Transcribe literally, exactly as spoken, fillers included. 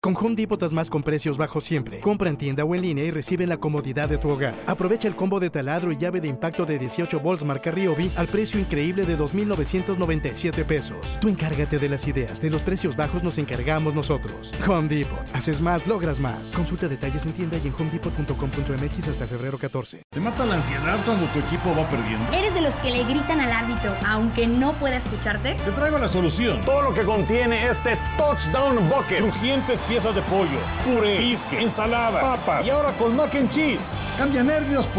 Con Home Depot das más con precios bajos siempre. Compra en tienda o en línea y recibe en la comodidad de tu hogar. Aprovecha el combo de taladro y llave de impacto de dieciocho volts marca Ryobi al precio increíble de dos mil novecientos noventa y siete pesos. Tú encárgate de las ideas, de los precios bajos nos encargamos nosotros. Home Depot. Haces más, logras más. Consulta detalles en tienda y en home depot punto com punto m x hasta febrero catorce. ¿Te mata la ansiedad cuando tu equipo va perdiendo? ¿Eres de los que le gritan al árbitro aunque no pueda escucharte? Te traigo la solución. Todo lo que contiene este Touchdown Bucket. Crujientes piezas de pollo, puré, bisque, ensalada, papas y ahora con mac and cheese. Cambia nervios por